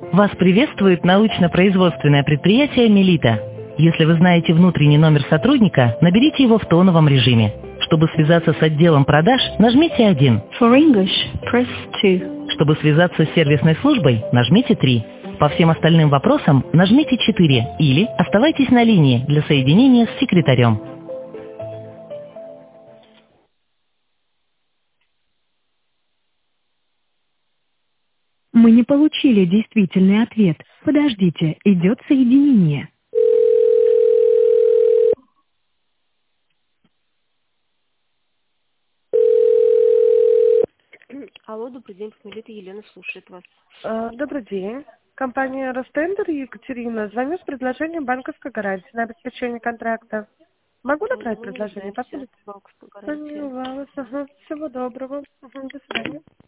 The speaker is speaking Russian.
Вас приветствует научно-производственное предприятие «Мелита». Если вы знаете внутренний номер сотрудника, наберите его в тоновом режиме. Чтобы связаться с отделом продаж, нажмите 1. For English, press 2. Чтобы связаться с сервисной службой, нажмите 3. По всем остальным вопросам нажмите 4 или оставайтесь на линии для соединения с секретарем. Мы не получили действительный ответ. Подождите, идет соединение. Алло, добрый день, Мелита, Елена слушает вас. Добрый день. Компания «Ростендер», Екатерина. Звоню с предложением банковской гарантии на обеспечение контракта. Могу направить предложение? Посмотрите. Поняла вас. Ага. Всего доброго. Ага. До свидания.